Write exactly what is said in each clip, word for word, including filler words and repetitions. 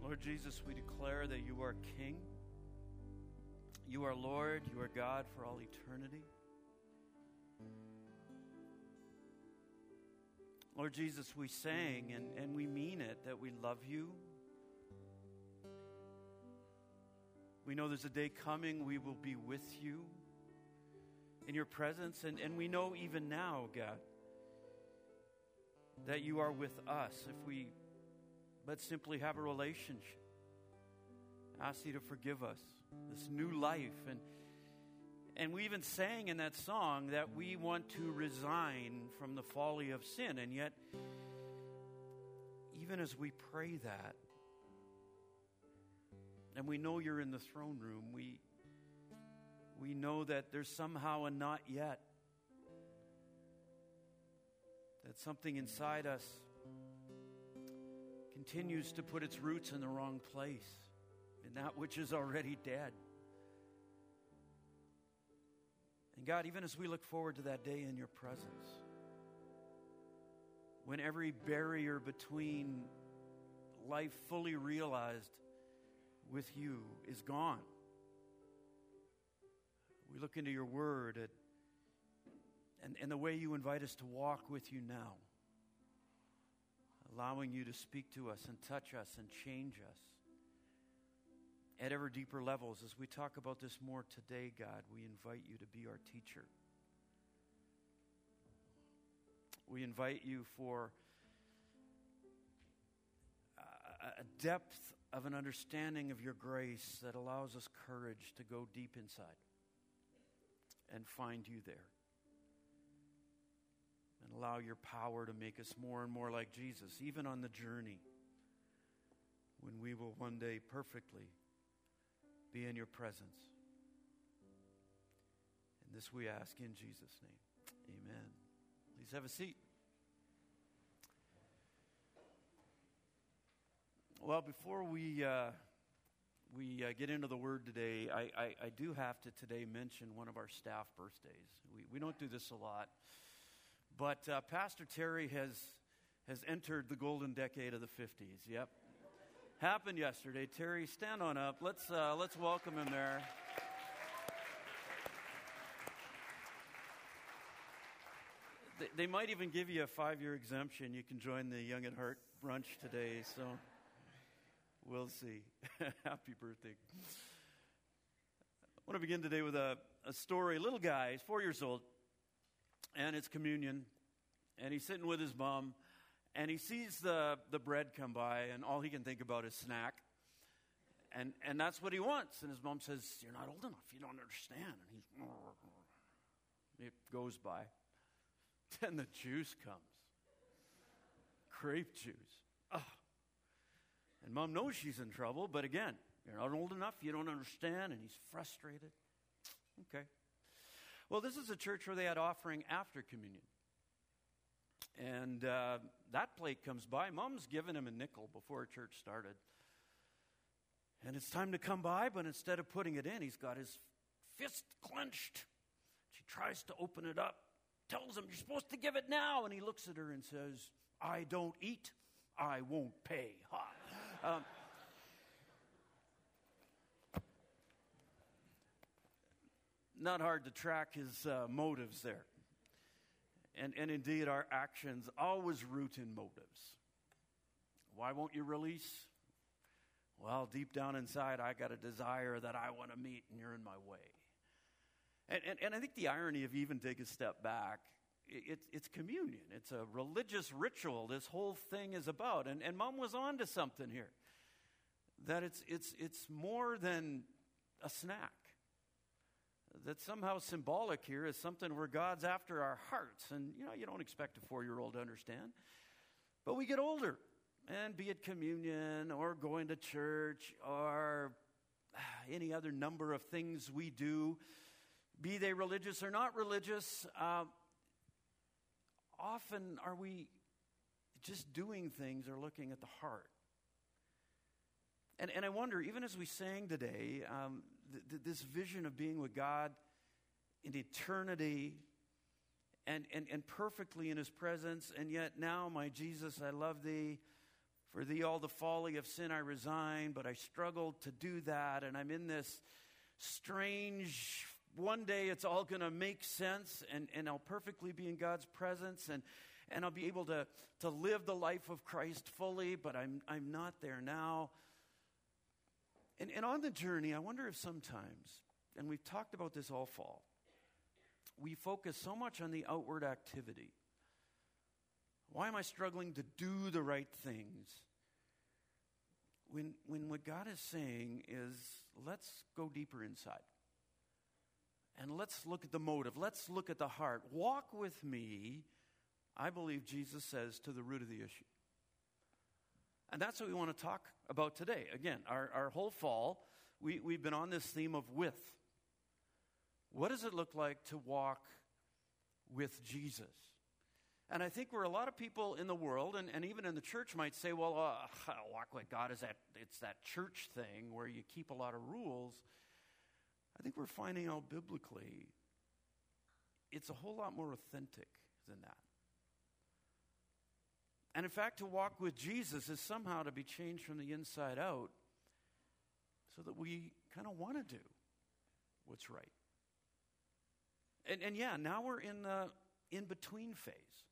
Lord Jesus, we declare that you are King. You are Lord. You are God for all eternity. Lord Jesus, we sang and, and we mean it that we love you. We know there's a day coming we will be with you in your presence. And, and we know even now, God, that you are with us if we but simply have a relationship. Ask you to forgive us this new life. And, and we even sang in that song that we want to resign from the folly of sin. And yet, even as we pray that, and we know you're in the throne room, we, we know that there's somehow a not yet. That something inside us continues to put its roots in the wrong place, in that which is already dead. And God, even as we look forward to that day in your presence, when every barrier between life fully realized with you is gone, we look into your word at, and, and the way you invite us to walk with you now, allowing you to speak to us and touch us and change us at ever deeper levels. As we talk about this more today, God, we invite you to be our teacher. We invite you for a depth of an understanding of your grace that allows us courage to go deep inside and find you there. And allow your power to make us more and more like Jesus, even on the journey when we will one day perfectly be in your presence. And this we ask in Jesus' name. Amen. Please have a seat. Well, before we uh, we uh, get into the Word today, I, I, I do have to today mention one of our staff birthdays. We, we don't do this a lot. But uh, Pastor Terry has has entered the golden decade of the fifties. Yep, happened yesterday. Terry, stand on up. Let's uh, let's welcome him there. They, they might even give you a five-year exemption. You can join the Young at Heart brunch today. So we'll see. Happy birthday! I want to begin today with a, a story. A little guy, he's four years old. And it's communion, and he's sitting with his mom, and he sees the, the bread come by, and all he can think about is snack. And and that's what he wants. And his mom says, "You're not old enough. You don't understand." And he's, it goes by. Then the juice comes. Grape juice. Oh. And mom knows she's in trouble, but again, you're not old enough. You don't understand. And he's frustrated. Okay. Well, this is a church where they had offering after communion. And uh, that plate comes by. Mom's given him a nickel before church started. And it's time to come by, but instead of putting it in, he's got his fist clenched. She tries to open it up, tells him, "You're supposed to give it now." And he looks at her and says, "I don't eat, I won't pay." Ha. Um, Not hard to track his uh, motives there. And, and indeed, our actions always root in motives. Why won't you release? Well, deep down inside, I got a desire that I want to meet, and you're in my way. And, and, and I think the irony of even take a step back, it, it's, it's communion. It's a religious ritual this whole thing is about. And, and Mom was on to something here. That it's, it's, it's more than a snack. That somehow symbolic here is something where God's after our hearts. And, you know, you don't expect a four-year-old to understand. But we get older. And be it communion or going to church or any other number of things we do, be they religious or not religious, uh, often are we just doing things or looking at the heart. And, and I wonder, even as we sang today, um, th- th- this vision of being with God in eternity and, and, and perfectly in his presence, and yet now, my Jesus, I love thee, For thee all the folly of sin I resign, but I struggled to do that, and I'm in this strange, one day it's all going to make sense, and, and I'll perfectly be in God's presence, and, and I'll be able to, to live the life of Christ fully, but I'm, I'm not there now. And, and on the journey, I wonder if sometimes, and we've talked about this all fall, we focus so much on the outward activity. Why am I struggling to do the right things? When, when what God is saying is, let's go deeper inside. And let's look at the motive. Let's look at the heart. Walk with me, I believe Jesus says, to the root of the issue. And that's what we want to talk about today. Again, our, our whole fall, we, we've been on this theme of with. What does it look like to walk with Jesus? And I think where a lot of people in the world, and, and even in the church, might say, well, uh, walk with God is that, it's that church thing where you keep a lot of rules. I think we're finding out biblically it's a whole lot more authentic than that. And in fact, to walk with Jesus is somehow to be changed from the inside out so that we kind of want to do what's right. And, and yeah, now we're in the in-between phase.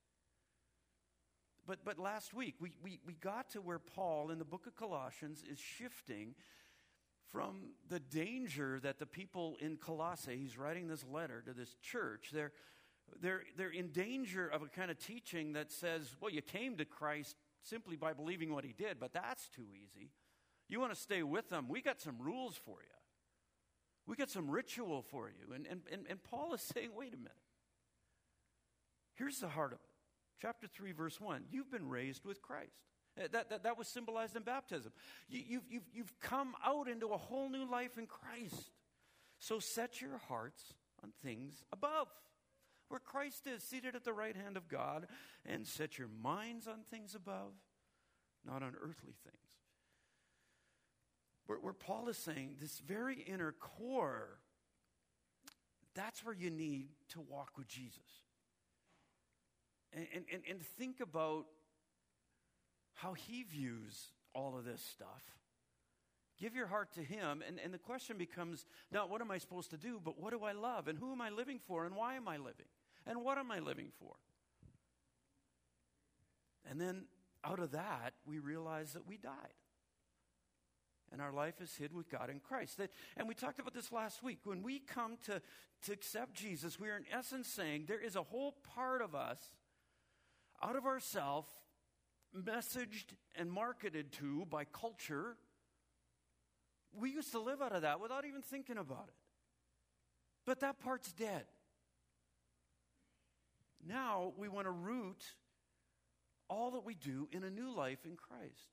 But but last week, we, we, we got to where Paul in the book of Colossians is shifting from the danger that the people in Colossae, he's writing this letter to this church, they're, they're, they're in danger of a kind of teaching that says, well, you came to Christ simply by believing what he did, but that's too easy. You want to stay with them, we got some rules for you. We got some ritual for you. And, and, and, and Paul is saying, wait a minute. Here's the heart of it. Chapter three, verse one. You've been raised with Christ. That, that, that was symbolized in baptism. You, you've, you've, you've come out into a whole new life in Christ. So set your hearts on things above, where Christ is seated at the right hand of God, and set your minds on things above, not on earthly things. Where, where Paul is saying this very inner core, that's where you need to walk with Jesus. And, and, and think about how he views all of this stuff. Give your heart to him, and, and the question becomes, not what am I supposed to do, but what do I love, and who am I living for, and why am I living, and what am I living for? And then out of that, we realize that we died. And our life is hid with God in Christ. That, and we talked about this last week. When we come to, to accept Jesus, we are in essence saying there is a whole part of us out of ourself, messaged and marketed to by culture. We used to live out of that without even thinking about it. But that part's dead. Now we want to root all that we do in a new life in Christ.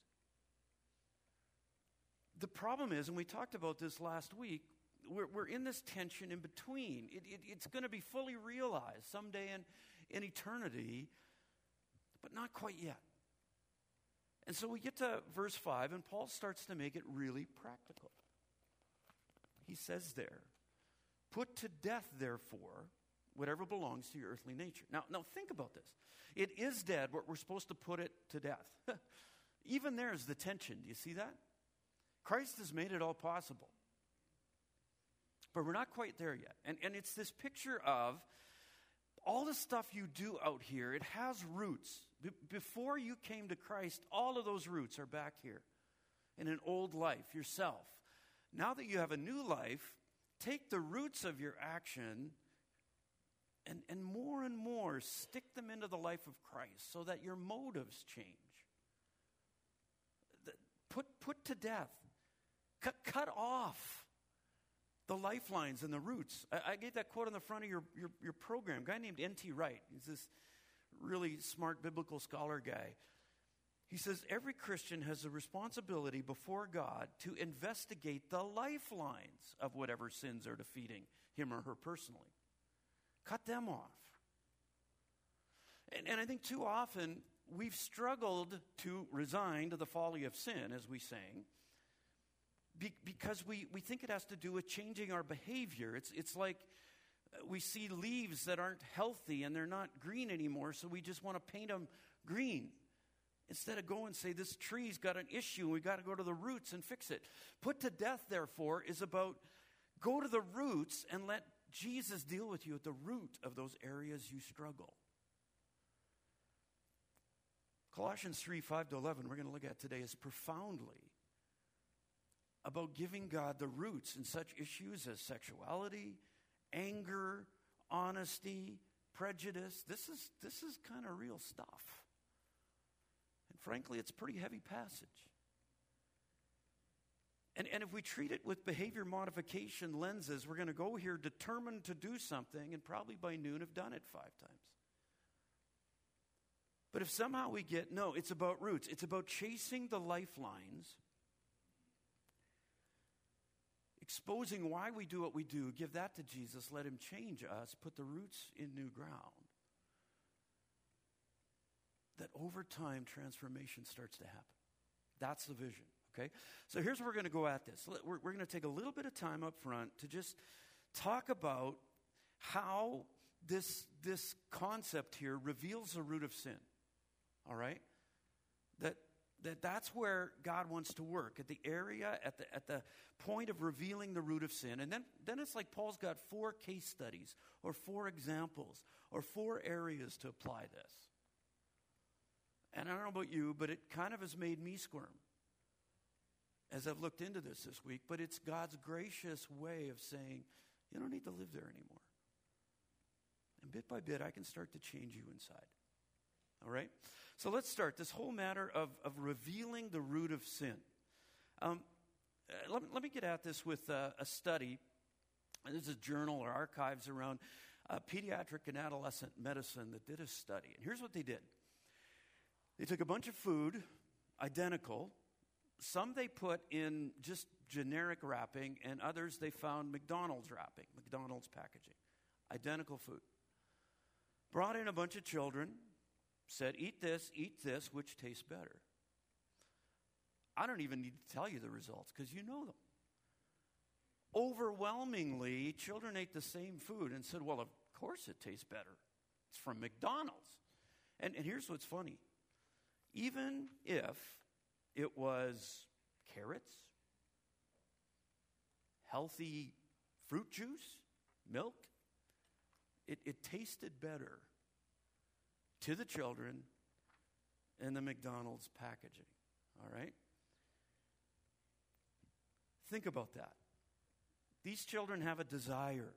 The problem is, and we talked about this last week, we're, we're in this tension in between. It, it, it's going to be fully realized someday in, in eternity, but not quite yet. And so we get to verse five, and Paul starts to make it really practical. He says there, put to death, therefore, whatever belongs to your earthly nature. Now, now think about this. It is dead, but we're supposed to put it to death. Even there's the tension. Do you see that? Christ has made it all possible. But we're not quite there yet. And, and it's this picture of all the stuff you do out here, it has roots. Be- before you came to Christ, all of those roots are back here in an old life, yourself. Now that you have a new life, take the roots of your action and, and more and more stick them into the life of Christ so that your motives change. The, put, put to death. Cut, cut off the lifelines and the roots. I, I gave that quote on the front of your, your, your program. A guy named N T Wright. He's this really smart biblical scholar guy. He says, every Christian has a responsibility before God to investigate the lifelines of whatever sins are defeating him or her personally. Cut them off. And, and I think too often we've struggled to resign to the folly of sin, as we sang, be, because we, we think it has to do with changing our behavior. It's, it's like we see leaves that aren't healthy and they're not green anymore, so we just want to paint them green. Instead of go and say, this tree's got an issue, and we've got to go to the roots and fix it. Put to death, therefore, is about go to the roots and let Jesus deal with you at the root of those areas you struggle. Colossians three, five to eleven, we're going to look at today, is profoundly about giving God the roots in such issues as sexuality, anger, honesty, prejudice. This is, this is kind of real stuff. And frankly, it's a pretty heavy passage. And, and if we treat it with behavior modification lenses, we're going to go here determined to do something and probably by noon have done it five times. But if somehow we get, no, it's about roots. It's about chasing the lifelines, exposing why we do what we do, give that to Jesus, let him change us, put the roots in new ground, that over time transformation starts to happen. That's the vision, okay? So here's where we're going to go at this. We're, we're going to take a little bit of time up front to just talk about how this, this concept here reveals the root of sin, all right? That That that's where God wants to work, at the area, at the at the point of revealing the root of sin. And then, then it's like Paul's got four case studies or four examples or four areas to apply this. And I don't know about you, but it kind of has made me squirm as I've looked into this this week. But it's God's gracious way of saying, you don't need to live there anymore. And bit by bit, I can start to change you inside. All right? So let's start this whole matter of, of revealing the root of sin. Um, uh, let, let me get at this with uh, a study. There's a journal or archives around uh, pediatric and adolescent medicine that did a study. And here's what they did. They took a bunch of food, identical. Some they put in just generic wrapping, and others they found McDonald's wrapping, McDonald's packaging. Identical food. Brought in a bunch of children. Said, eat this, eat this, which tastes better. I don't even need to tell you the results because you know them. Overwhelmingly, children ate the same food and said, well, of course it tastes better. It's from McDonald's. And, and here's what's funny. Even if it was carrots, healthy fruit juice, milk, it, it tasted better to the children in the McDonald's packaging, all right? Think about that. These children have a desire.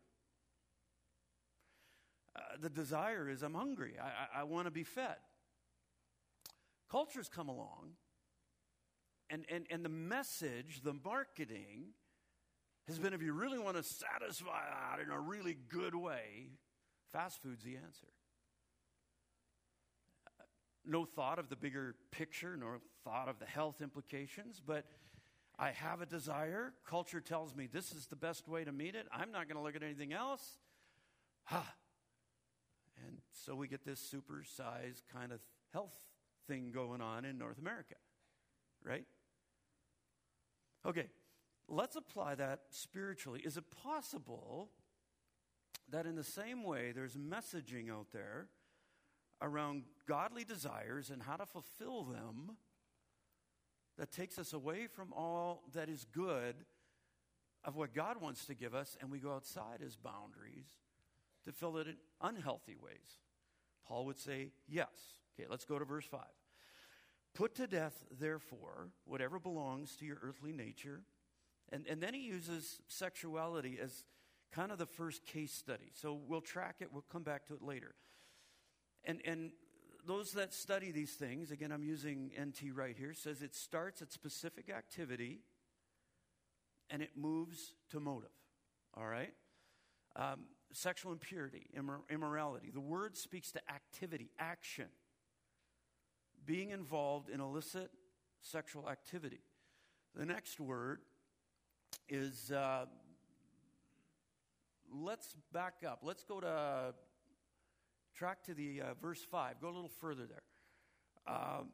Uh, the desire is, I'm hungry. I, I, I want to be fed. Cultures come along, and, and, and the message, the marketing, has been if you really want to satisfy that in a really good way, fast food's the answer. No thought of the bigger picture, nor thought of the health implications, but I have a desire. Culture tells me this is the best way to meet it. I'm not going to look at anything else. Ha! And so we get this super-sized kind of health thing going on in North America, right? Okay, let's apply that spiritually. Is it possible that in the same way there's messaging out there around godly desires and how to fulfill them that takes us away from all that is good of what God wants to give us, and we go outside his boundaries to fill it in unhealthy ways? Paul would say yes. Okay, let's go to verse five. Put to death, therefore, whatever belongs to your earthly nature. And, and then he uses sexuality as kind of the first case study. So we'll track it. We'll come back to it later. And and those that study these things, again, I'm using N T right here, says it starts at specific activity and it moves to motive. All right? Um, sexual impurity, immor- immorality. The word speaks to activity, action. Being involved in illicit sexual activity. The next word is, uh, let's back up. Let's go to, track to the uh, verse five. Go a little further there. Um,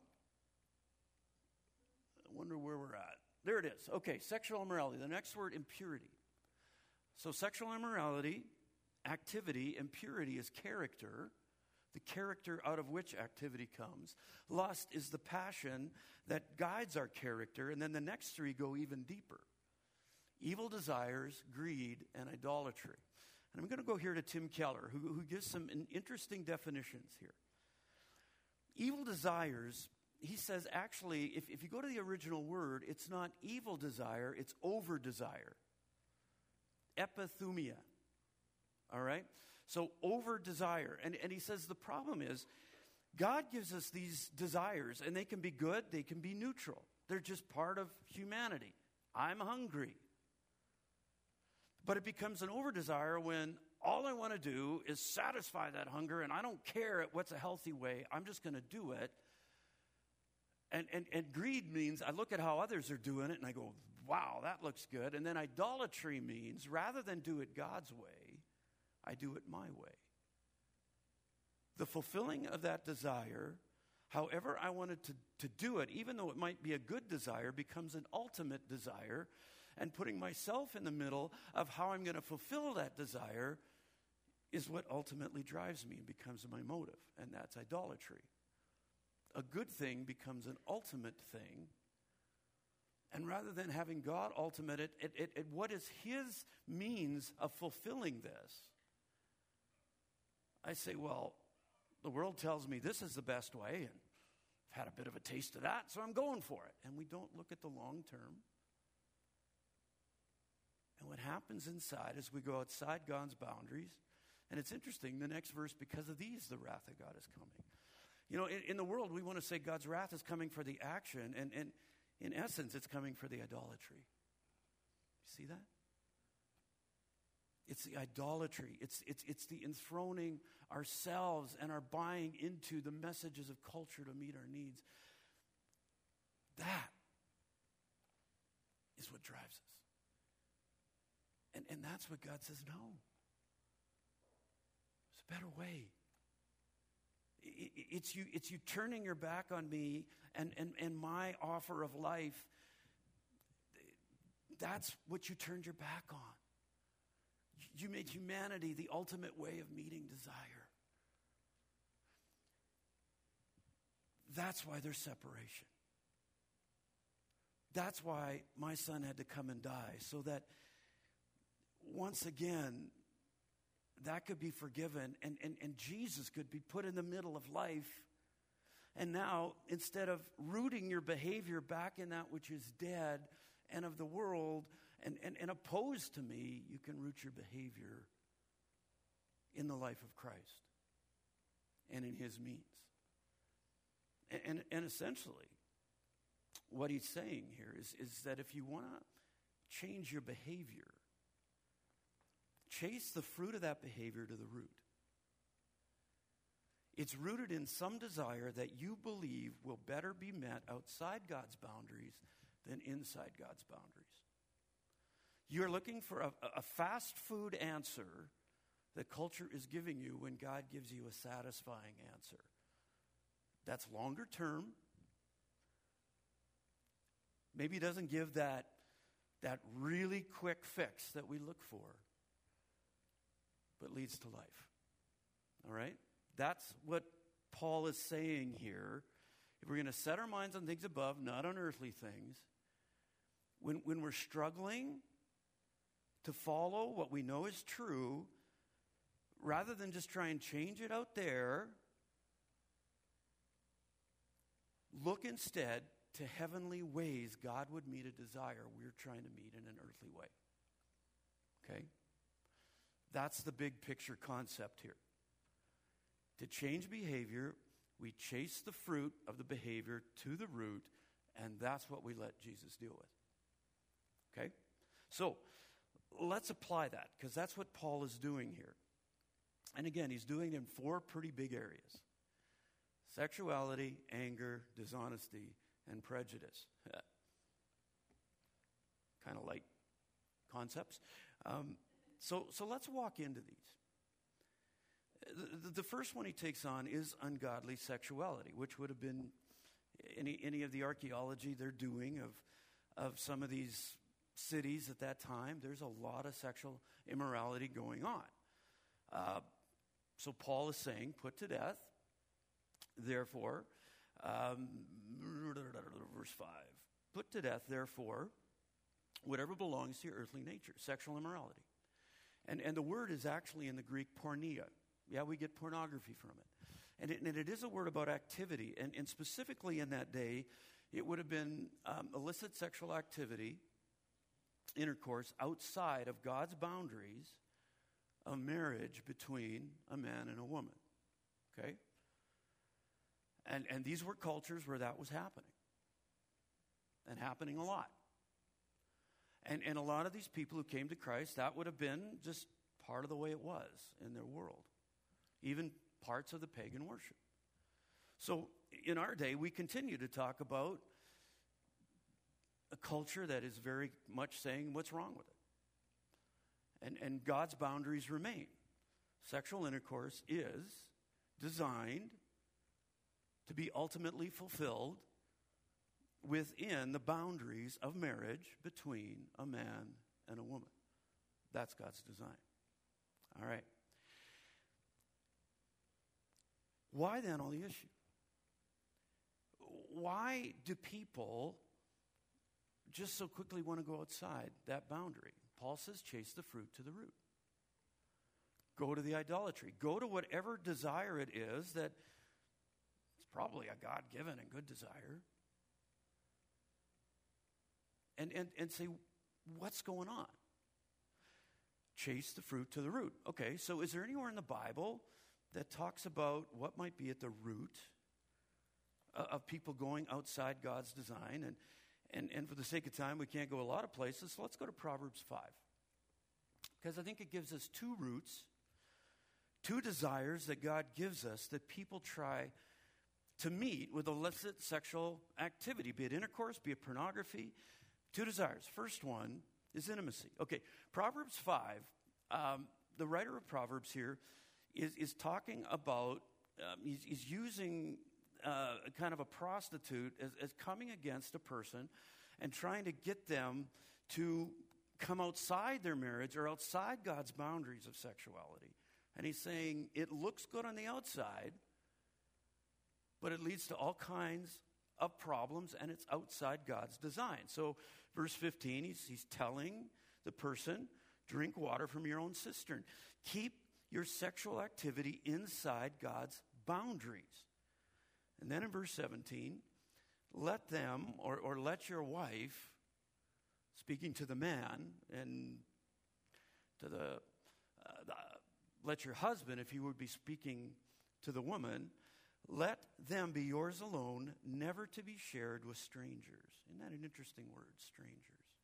I wonder where we're at. There it is. Okay, sexual immorality. The next word, impurity. So sexual immorality, activity, impurity is character. the character out of which activity comes. Lust is the passion that guides our character, and then the next three go even deeper. Evil desires, greed, and idolatry. And I'm going to go here to Tim Keller, who, who gives some interesting definitions here. Evil desires, he says, actually, if, if you go to the original word, it's not evil desire, it's over-desire. Epithumia. All right? So over-desire. And, and he says the problem is, God gives us these desires, and they can be good, they can be neutral. They're just part of humanity. I'm hungry. But it becomes an over-desire when all I want to do is satisfy that hunger, and I don't care what's a healthy way. I'm just going to do it. And, and, and greed means I look at how others are doing it, and I go, wow, that looks good. And then idolatry means rather than do it God's way, I do it my way. The fulfilling of that desire, however I wanted to, to do it, even though it might be a good desire, becomes an ultimate desire. And putting myself in the middle of how I'm going to fulfill that desire is what ultimately drives me and becomes my motive, and that's idolatry. A good thing becomes an ultimate thing, and rather than having God ultimate it, it, it, it what is His means of fulfilling this? I say, well, the world tells me this is the best way, and I've had a bit of a taste of that, so I'm going for it. And we don't look at the long term. And what happens inside is we go outside God's boundaries. And it's interesting, the next verse, because of these, the wrath of God is coming. You know, in, in the world, we want to say God's wrath is coming for the action. And, and in essence, it's coming for the idolatry. You see that? It's the idolatry. It's, it's, it's the enthroning ourselves and our buying into the messages of culture to meet our needs. That is what drives us. And, and that's what God says, no. There's a better way. It, it, it's, you, it's you turning your back on me and, and, and my offer of life. That's what you turned your back on. You made humanity the ultimate way of meeting desire. That's why there's separation. That's why my son had to come and die, so that once again, that could be forgiven, and, and, and Jesus could be put in the middle of life. And now, instead of rooting your behavior back in that which is dead and of the world and, and, and opposed to me, you can root your behavior in the life of Christ and in His means. And, and, and essentially, what he's saying here is, is that if you want to change your behavior, chase the fruit of that behavior to the root. It's rooted in some desire that you believe will better be met outside God's boundaries than inside God's boundaries. You're looking for a, a fast food answer that culture is giving you when God gives you a satisfying answer. That's longer term. Maybe it doesn't give that, that really quick fix that we look for, but leads to life. All right? That's what Paul is saying here. If we're going to set our minds on things above, not on earthly things, when, when we're struggling to follow what we know is true, rather than just try and change it out there, look instead to heavenly ways God would meet a desire we're trying to meet in an earthly way. Okay? That's the big picture concept here. To change behavior, we chase the fruit of the behavior to the root, and that's what we let Jesus deal with. Okay? So, let's apply that, because that's what Paul is doing here. And again, he's doing it in four pretty big areas. Sexuality, anger, dishonesty, and prejudice. Kind of light concepts. Um, so, so let's walk into these. The, the first one he takes on is ungodly sexuality, which would have been any, any of the archaeology they're doing of, of some of these cities at that time. There's a lot of sexual immorality going on. Uh, So Paul is saying, put to death, therefore, um, verse five, put to death, therefore, whatever belongs to your earthly nature, sexual immorality. And, and the word is actually in the Greek porneia. Yeah, we get pornography from it. And it, and it is a word about activity. And, and specifically in that day, it would have been um, illicit sexual activity, intercourse, outside of God's boundaries of marriage between a man and a woman. Okay? And, and these were cultures where that was happening. And happening a lot. And, and a lot of these people who came to Christ, that would have been just part of the way it was in their world. Even parts of the pagan worship. So in our day, we continue to talk about a culture that is very much saying what's wrong with it. And, and God's boundaries remain. Sexual intercourse is designed to be ultimately fulfilled within the boundaries of marriage between a man and a woman. That's God's design. All right. Why then all the issue? Why do people just so quickly want to go outside that boundary? Paul says, chase the fruit to the root. Go to the idolatry. Go to whatever desire it is that it's probably a God-given and good desire. And, and, and say, what's going on? Chase the fruit to the root. Okay, so is there anywhere in the Bible that talks about what might be at the root uh, of people going outside God's design? And, and, and for the sake of time, we can't go a lot of places, so let's go to Proverbs five. Because I think it gives us two roots, two desires that God gives us that people try to meet with illicit sexual activity, be it intercourse, be it pornography. Two desires. First one is intimacy. Okay, Proverbs five, um, the writer of Proverbs here is, is talking about, um, he's, he's using uh, kind of a prostitute as, as coming against a person and trying to get them to come outside their marriage or outside God's boundaries of sexuality. And he's saying it looks good on the outside, but it leads to all kinds of problems, and it's outside God's design. So verse fifteen, he's, he's telling the person, drink water from your own cistern. Keep your sexual activity inside God's boundaries. And then in verse seventeen, let them, or, or let your wife, speaking to the man, and to the, uh, the, let your husband, if you would be speaking to the woman, let them be yours alone, never to be shared with strangers. Isn't that an interesting word, strangers?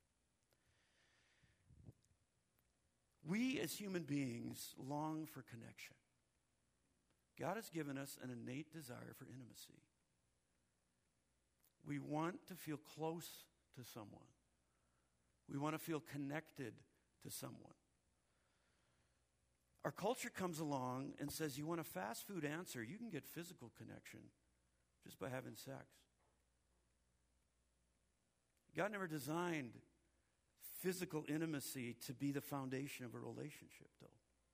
We as human beings long for connection. God has given us an innate desire for intimacy. We want to feel close to someone. We want to feel connected to someone. Our culture comes along and says, you want a fast food answer, you can get physical connection just by having sex. God never designed physical intimacy to be the foundation of a relationship, though.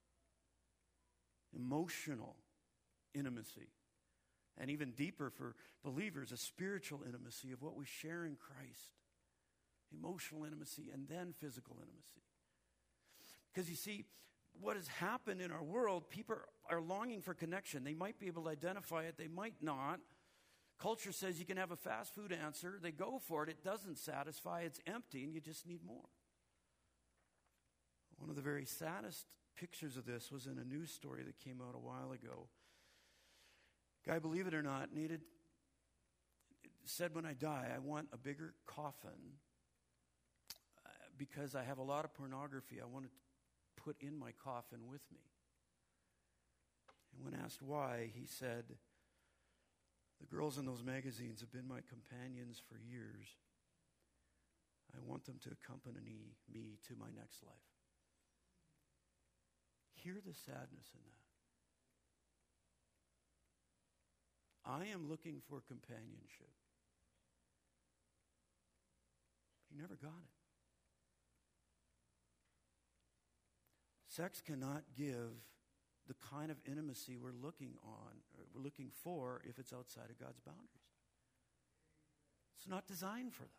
Emotional intimacy, and even deeper for believers, a spiritual intimacy of what we share in Christ. Emotional intimacy and then physical intimacy. Because you see, what has happened in our world, people are longing for connection. They might be able to identify it, they might not. Culture says you can have a fast food answer. They go for it. It doesn't satisfy. It's empty, and you just need more. One of the very saddest pictures of this was in a news story that came out a while ago. Guy, believe it or not, needed, said, when I die, I want a bigger coffin uh, because I have a lot of pornography I want to put in my coffin with me. And when asked why, he said, the girls in those magazines have been my companions for years. I want them to accompany me to my next life. Hear the sadness in that. I am looking for companionship. He never got it. Sex cannot give the kind of intimacy we're looking on, or we're looking for if it's outside of God's boundaries. It's not designed for that.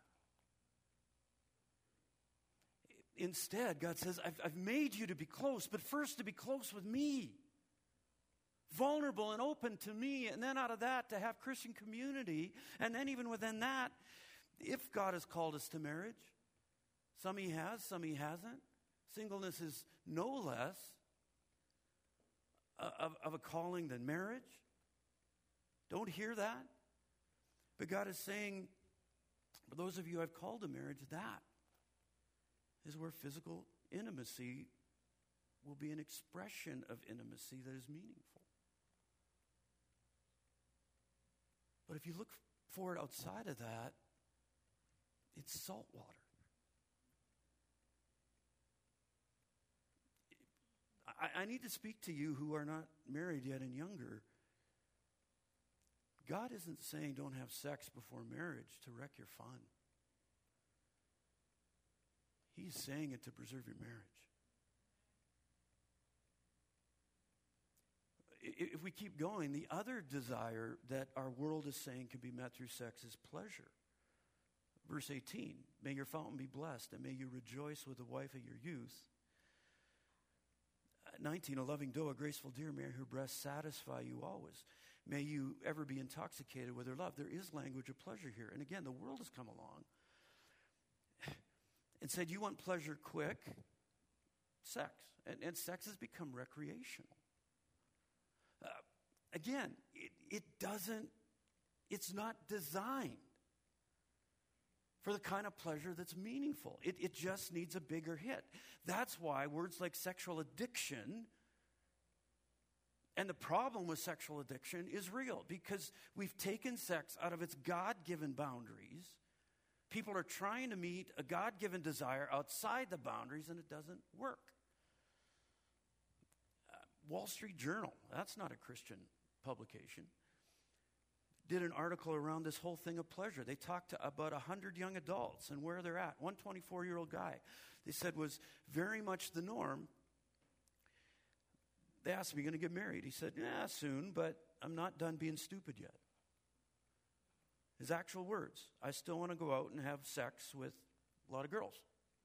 Instead, God says, I've, I've made you to be close, but first to be close with me. Vulnerable and open to me, and then out of that to have Christian community, and then even within that, if God has called us to marriage, some he has, some he hasn't. Singleness is no less of, of a calling than marriage. Don't hear that. But God is saying, for those of you I've called to marriage, that is where physical intimacy will be an expression of intimacy that is meaningful. But if you look for it outside of that, it's salt water. I, I need to speak to you who are not married yet and younger. God isn't saying don't have sex before marriage to wreck your fun. He's saying it to preserve your marriage. If we keep going, the other desire that our world is saying can be met through sex is pleasure. Verse eighteen, may your fountain be blessed, and may you rejoice with the wife of your youth. nineteen, a loving doe, a graceful deer, may her breasts satisfy you always. May you ever be intoxicated with her love. There is language of pleasure here. And again, the world has come along and said, you want pleasure quick? Sex. And, and sex has become recreational. Uh, again, it, it doesn't, it's not designed for the kind of pleasure that's meaningful. It, it just needs a bigger hit. That's why words like sexual addiction and the problem with sexual addiction is real, because we've taken sex out of its God-given boundaries. People are trying to meet a God-given desire outside the boundaries, and it doesn't work. Uh, Wall Street Journal, that's not a Christian publication, did an article around this whole thing of pleasure. They talked to about one hundred young adults and where they're at. One twenty-four-year-old guy, they said, was very much the norm. They asked him, are you going to get married? He said, yeah, soon, but I'm not done being stupid yet. His actual words, I still want to go out and have sex with a lot of girls.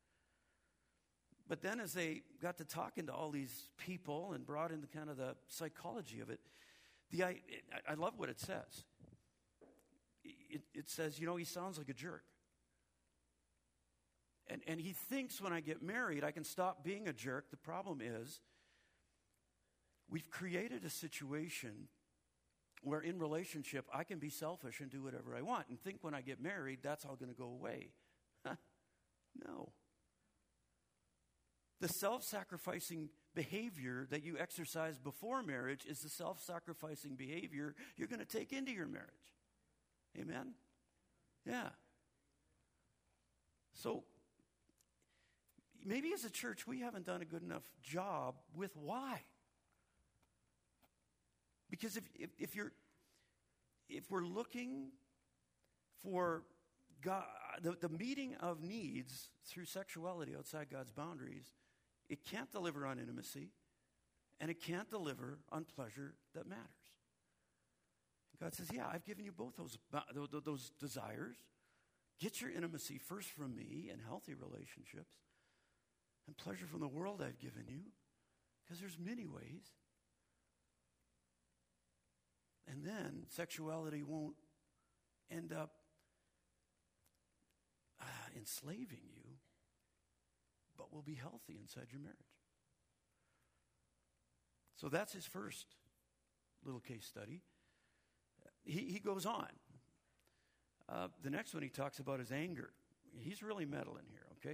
But then as they got to talking to all these people and brought into kind of the psychology of it, the I, I love what it says. It, it says, you know, he sounds like a jerk. And, and he thinks when I get married, I can stop being a jerk. The problem is, we've created a situation where in relationship, I can be selfish and do whatever I want and think when I get married, that's all going to go away. No. The self-sacrificing behavior that you exercise before marriage is the self-sacrificing behavior you're going to take into your marriage. Amen? Yeah. So, maybe as a church, we haven't done a good enough job with why. Because if, if, if you're, if we're looking for God, the, the meeting of needs through sexuality outside God's boundaries, it can't deliver on intimacy, and it can't deliver on pleasure that matters. God says, yeah, I've given you both those, those desires. Get your intimacy first from me and healthy relationships, and pleasure from the world I've given you, because there's many ways. And then sexuality won't end up uh, enslaving you, but will be healthy inside your marriage. So that's his first little case study. He, he goes on. Uh, the next one he talks about is anger. He's really meddling here, okay?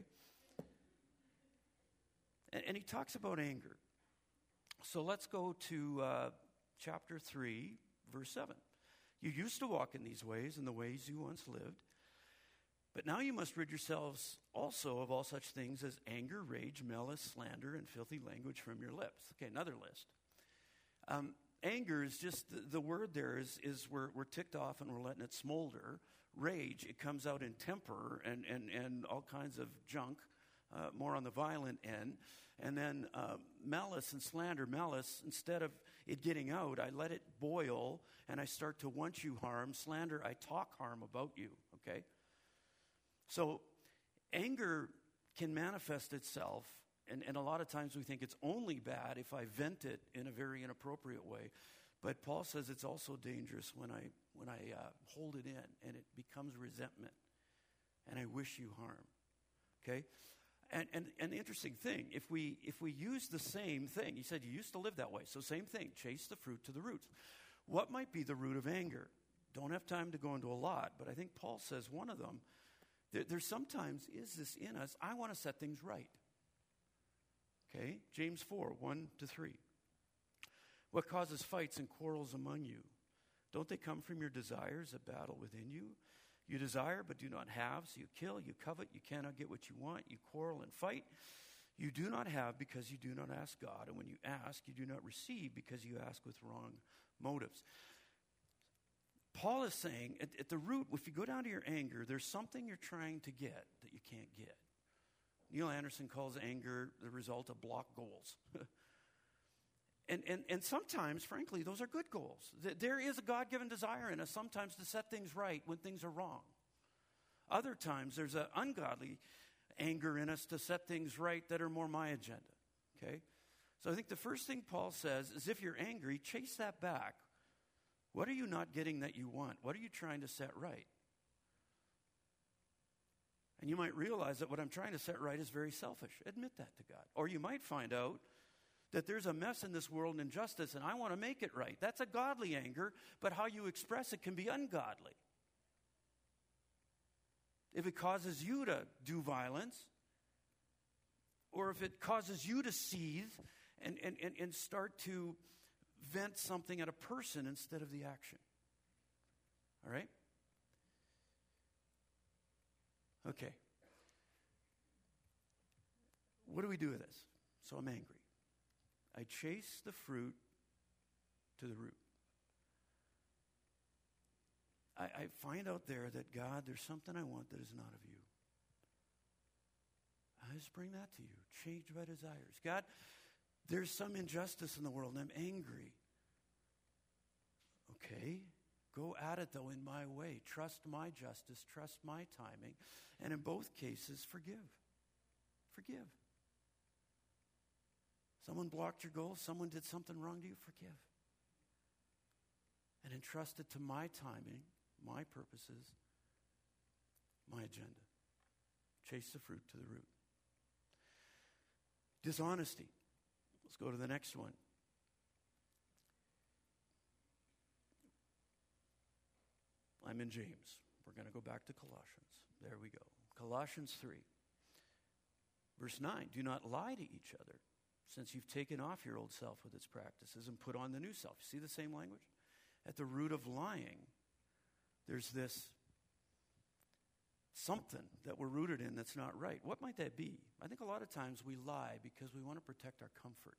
And, and he talks about anger. So let's go to uh, chapter three, verse seven. You used to walk in these ways, in the ways you once lived, but now you must rid yourselves also of all such things as anger, rage, malice, slander, and filthy language from your lips. Okay, another list. Um, anger is just, the, the word there is, is we're, we're ticked off and we're letting it smolder. Rage, it comes out in temper and, and, and all kinds of junk, uh, more on the violent end. And then uh, malice and slander. Malice, instead of it getting out, I let it boil, and I start to want you harm. Slander, I talk harm about you, okay? So anger can manifest itself, and, and a lot of times we think it's only bad if I vent it in a very inappropriate way. But Paul says it's also dangerous when I when I uh, hold it in and it becomes resentment and I wish you harm. Okay? And, and and the interesting thing, if we if we use the same thing, he said you used to live that way. So same thing, chase the fruit to the roots. What might be the root of anger? Don't have time to go into a lot, but I think Paul says one of them, there, there sometimes is this in us, I want to set things right. Okay? James four, one to three. What causes fights and quarrels among you? Don't they come from your desires, a battle within you? You desire but do not have, so you kill, you covet, you cannot get what you want, you quarrel and fight. You do not have because you do not ask God, and when you ask, you do not receive because you ask with wrong motives. Paul is saying, at, at the root, if you go down to your anger, there's something you're trying to get that you can't get. Neil Anderson calls anger the result of blocked goals. And, and and sometimes, frankly, those are good goals. There is a God-given desire in us sometimes to set things right when things are wrong. Other times, there's an ungodly anger in us to set things right that are more my agenda. Okay? So I think the first thing Paul says is if you're angry, chase that back. What are you not getting that you want? What are you trying to set right? And you might realize that what I'm trying to set right is very selfish. Admit that to God. Or you might find out that there's a mess in this world and injustice, and I want to make it right. That's a godly anger, but how you express it can be ungodly. If it causes you to do violence, or if it causes you to seethe and, and, and, and start to vent something at a person instead of the action. All right? Okay. What do we do with this? So I'm angry. I chase the fruit to the root. I, I find out there that, God, there's something I want that is not of you. I just bring that to you. Change my desires. God, there's some injustice in the world and I'm angry. Okay, go at it though in my way. Trust my justice. Trust my timing. And in both cases, forgive. Forgive. Someone blocked your goal. Someone did something wrong to you. Forgive. And entrust it to my timing, my purposes, my agenda. Chase the fruit to the root. Dishonesty. Let's go to the next one. I'm in James. We're going to go back to Colossians. There we go. Colossians three. Verse nine. Do not lie to each other, since you've taken off your old self with its practices and put on the new self. You see the same language? At the root of lying, there's this something that we're rooted in that's not right. What might that be? I think a lot of times we lie because we want to protect our comfort.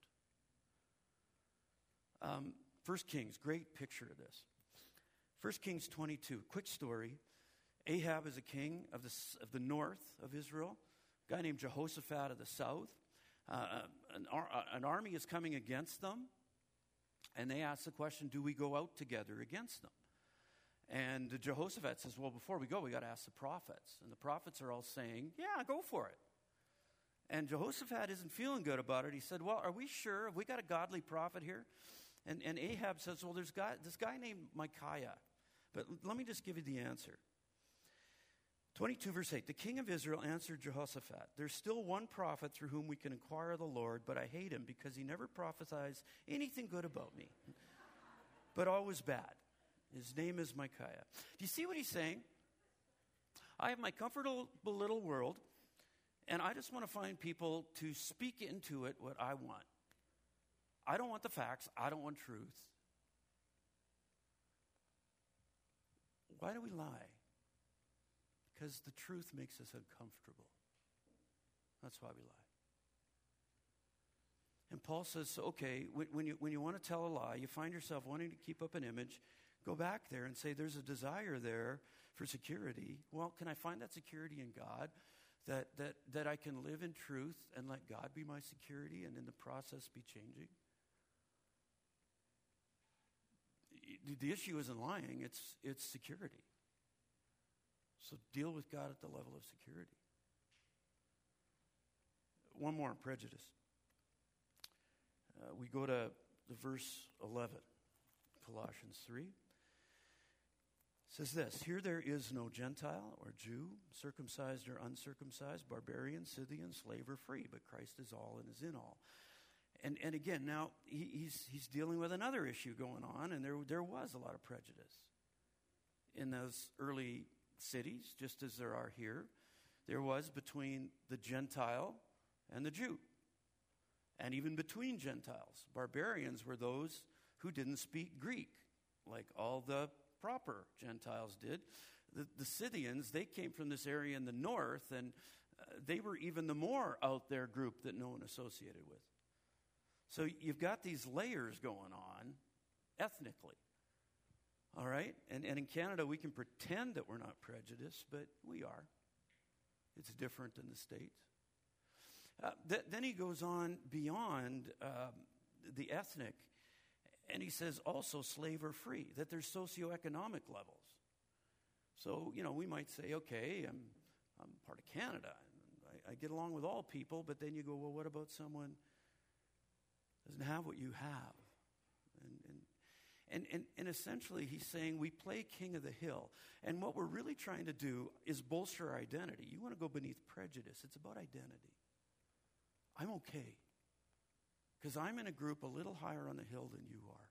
Um, First Kings, great picture of this. First Kings twenty-two, quick story. Ahab is a king of the, of the north of Israel. A guy named Jehoshaphat of the south. Uh, an, ar- an army is coming against them. And they ask the question, do we go out together against them? And Jehoshaphat says, well, before we go, we got to ask the prophets. And the prophets are all saying, yeah, go for it. And Jehoshaphat isn't feeling good about it. He said, well, are we sure? Have we got a godly prophet here? And, and Ahab says, well, there's guy, this guy named Micaiah. But let me just give you the answer. twenty-two verse eight, the king of Israel answered Jehoshaphat, there's still one prophet through whom we can inquire of the Lord, but I hate him because he never prophesies anything good about me, but always bad. His name is Micaiah. Do you see what he's saying? I have my comfortable little world, and I just want to find people to speak into it what I want. I don't want the facts. I don't want truth. Why do we lie? Because the truth makes us uncomfortable. That's why we lie. And Paul says, okay, when, when, you, when you want to tell a lie, you find yourself wanting to keep up an image, go back there and say there's a desire there for security. Well, can I find that security in God That, that, that I can live in truth and let God be my security and in the process be changing? The issue isn't lying, it's, it's security. So deal with God at the level of security. One more on prejudice. Uh, we go to the verse eleven, Colossians three. It says this, here there is no Gentile or Jew, circumcised or uncircumcised, barbarian, Scythian, slave or free, but Christ is all and is in all. And and again, now he, he's he's dealing with another issue going on, and there there was a lot of prejudice in those early cities, just as there are here. There was between the Gentile and the Jew, and even between Gentiles. Barbarians were those who didn't speak Greek, like all the proper Gentiles did. The, the Scythians, they came from this area in the north, and uh, they were even the more out there group that no one associated with. So you've got these layers going on ethnically, all right? And, and in Canada, we can pretend that we're not prejudiced, but we are. It's different in the States. Uh, th- then he goes on beyond um, the ethnic, and he says also slave or free, that there's socioeconomic levels. So, you know, we might say, okay, I'm, I'm part of Canada. I, I get along with all people, but then you go, well, what about someone who doesn't have what you have? And, and, and, and, and essentially he's saying we play king of the hill. And what we're really trying to do is bolster our identity. You want to go beneath prejudice. It's about identity. I'm okay. Because I'm in a group a little higher on the hill than you are.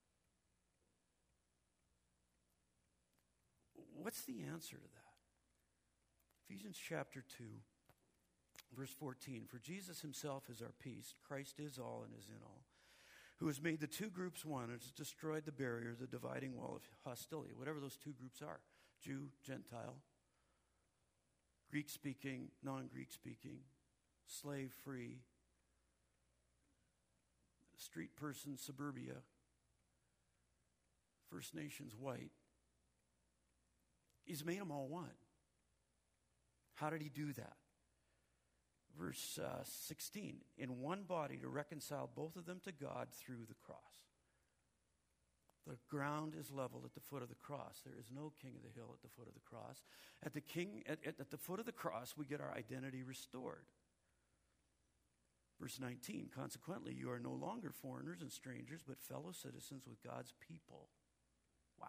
What's the answer to that? Ephesians chapter two, verse fourteen. For Jesus himself is our peace. Christ is all and is in all. Who has made the two groups one and has destroyed the barrier, the dividing wall of hostility, whatever those two groups are. Jew, Gentile, Greek-speaking, non-Greek speaking, slave free, street person, suburbia, First Nations, white. He's made them all one. How did he do that? Verse uh, sixteen, in one body to reconcile both of them to God through the cross. The ground is leveled at the foot of the cross. There is no king of the hill at the foot of the cross. At the king, at, at, at the foot of the cross, we get our identity restored. Verse nineteen, consequently, you are no longer foreigners and strangers, but fellow citizens with God's people. Wow.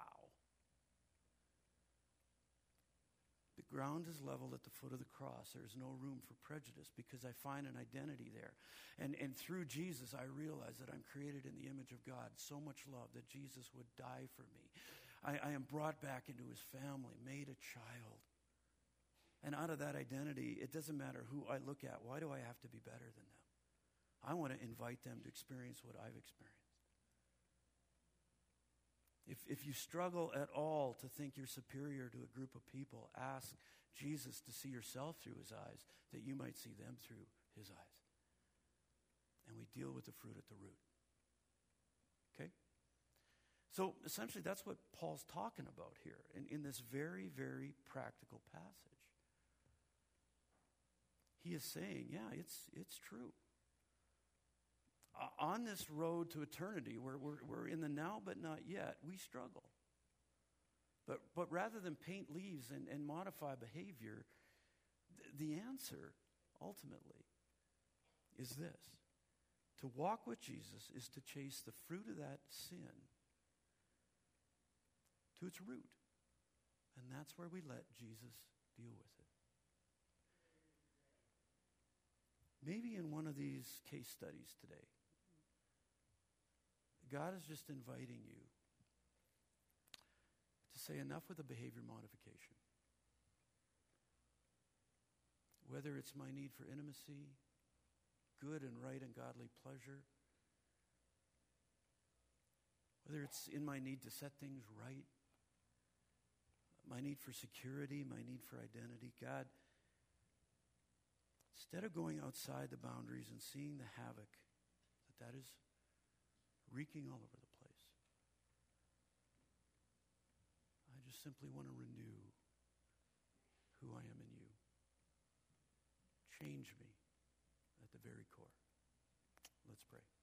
The ground is leveled at the foot of the cross. There is no room for prejudice because I find an identity there. And, and through Jesus, I realize that I'm created in the image of God. So much love that Jesus would die for me. I, I am brought back into his family, made a child. And out of that identity, it doesn't matter who I look at. Why do I have to be better than them? I want to invite them to experience what I've experienced. If, if you struggle at all to think you're superior to a group of people, ask Jesus to see yourself through his eyes, that you might see them through his eyes. And we deal with the fruit at the root. Okay? So essentially that's what Paul's talking about here in, in this very, very practical passage. He is saying, yeah, it's it's true. Uh, on this road to eternity, where we're, we're in the now but not yet, we struggle. But but rather than paint leaves and, and modify behavior, th- the answer, ultimately, is this. To walk with Jesus is to chase the fruit of that sin to its root. And that's where we let Jesus deal with it. Maybe in one of these case studies today, God is just inviting you to say enough with the behavior modification. Whether it's my need for intimacy, good and right and godly pleasure, whether it's in my need to set things right, my need for security, my need for identity, God, instead of going outside the boundaries and seeing the havoc that that is wreaking all over the place, I just simply want to renew who I am in you. change me at the very core. Let's pray.